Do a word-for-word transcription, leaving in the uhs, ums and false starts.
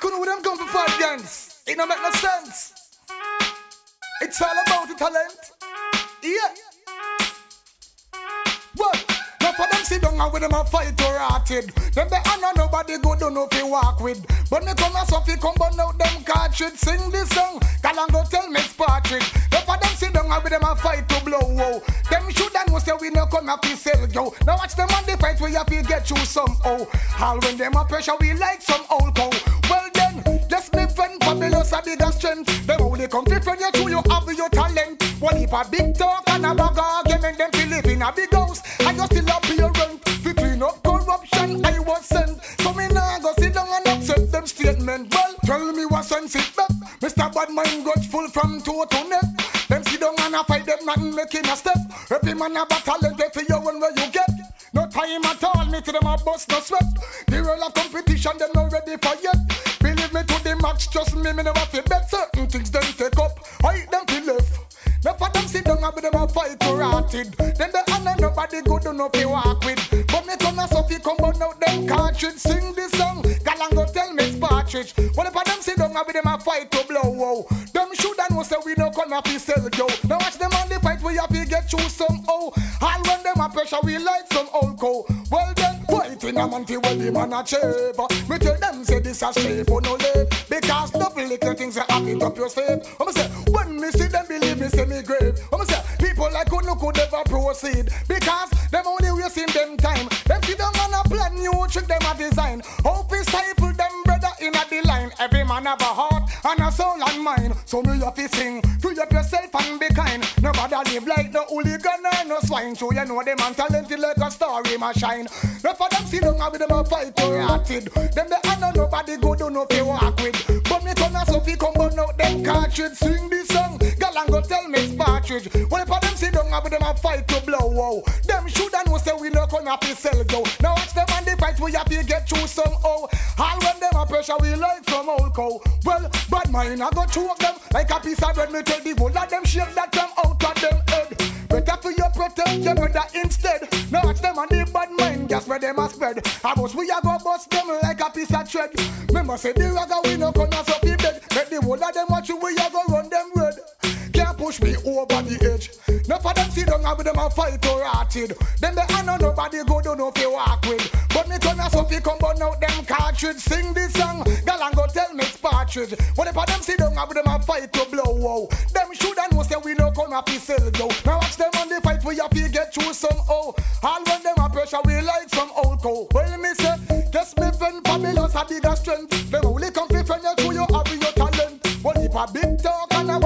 could know them come for fight gangs. It don't make no sense. It's all about the talent. Yeah. Well, now for them sit down and with them a fight or rotted. Them the honor nobody good don't know if you walk with. But me come as if you come burn out them cartridge. Sing this song, call and go tell me Spartridge. Now for them sit down and with them a fight to blow. Whoa. Them should and know say we no come up to sell yo. Now watch them on the fight where you have to get you somehow. All when them a pressure we like some old cow. Well then, just me friend fabulous a bigger strength. Them only come to friend you to you have your talent. One heap a big talk and a bag argument. Them feel live in a big house and you still up your rent. To clean up corruption I was sent. So me nah go sit down and accept them statement. Well, tell me what sense it back. Mister Badman grudgeful from toe to neck. Them sit down and a fight them nothing making a step. Every man a battle and get to you when where you get. No time at all, me to them a bust no sweat. The role of competition them not ready for yet. Believe me to the match, trust me, me never feel bet. Certain things them take up, I them feel left. Now for them sit down and with them a fight to rotted. Then the honor nobody good don't know if you walk with. But me come as if you come burn out them cartridge. Sing this song, gal and go tell me Spartridge. Well if them sit down and with them a fight to blow. Whoa. Them should and know say we no come up to sell yo. Now watch them on the fight we have to get through somehow. All when them a pressure we like some old cow. Well then, fighting a man till well the man a chaver. Me tell them say this a shape or no live. Because double little things are happen up your sleeve. I'ma say, when me see them believe me say me grave. I'ma say, people like who no could ever proceed. Because them only wasting them time. Them see them on a plan new trick them a design. Hope we stifle them brother in a the line. Every man have a heart and a soul and mind. So me have to sing, free up yourself and be kind. Nobody live like no hooligan or no swine. So you know them and talented like a star in my shine. Now for them sit down and with them a fight or rotted. Them the honor nobody go do no fi walk with. But me turn as if he come burn out them cartridge. Sing this song, gal and go tell me Spartridge. Well if them sit down and with them a fight to blow. Wow. Them should and know say we no come up to sell go. Now watch them on the fight we have to get through somehow. All when them a pressure we like some old cow. Well, bad mind I go choke them like a piece of bread. Me tell the whole of them shake that them out of them head. Better for you protect your brother instead. Now watch them on the bad mind, guess where them a spread. I bust we a go bust them like a piece of thread. Remember say the ragga we no come as up the bed. Let the whole of them watch you we a go run them red. Can't push me over the edge. Now for them sit down and with them a fight or rotted. Then the honor nobody go don't know if you walk with. But me turn as if you come burn out them cartridge. Sing this song, gal and go tell me Spartridge. What if them sit down and with them a fight to blow. Wow. Them should and know say we no come up to sell yo. Now watch them on the fight we have to get through somehow. All when them a pressure we like some old cow. Well me say, guess me friend fabulous a bigger strength. Them only come to friend you through your have your talent. Well if a big talk and a